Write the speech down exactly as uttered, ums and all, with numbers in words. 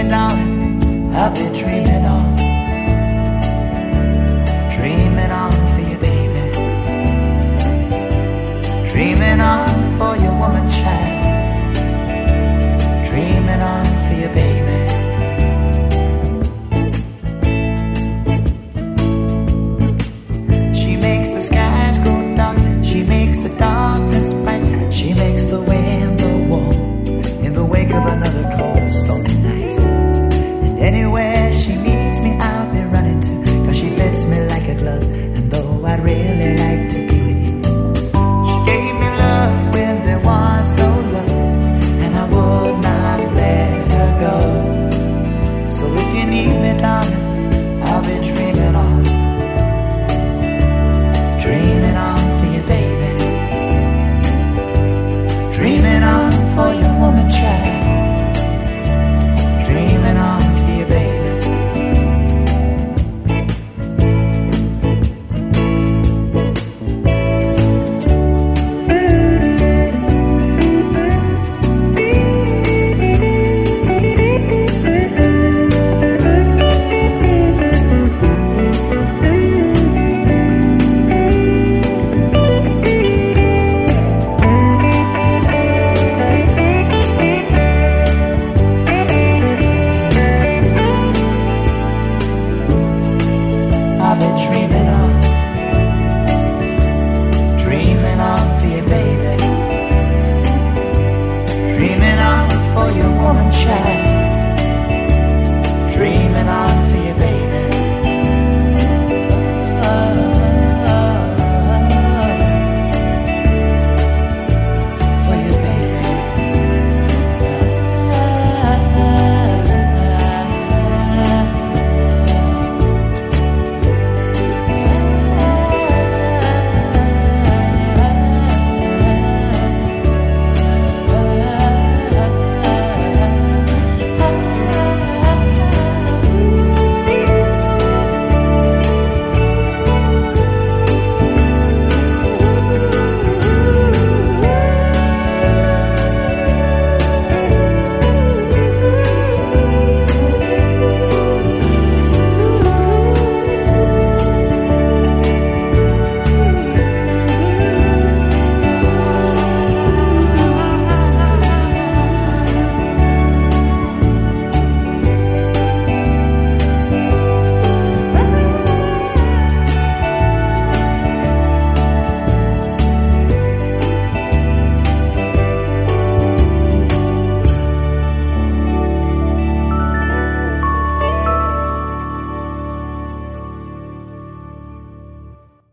darling, I've been dreaming on, dreaming on for you, baby, dreaming on for your woman child, dreaming on for you, baby. She makes the skies go dark, she makes the darkness bright, she makes the wind go warm in the wake of another cold stormy night. And anywhere she meets me, I'll be running to, cause she fits me like a glove. And though I'd really like to be with you, she gave me love when there was no love, and I would not let her go. So if you need me, darling,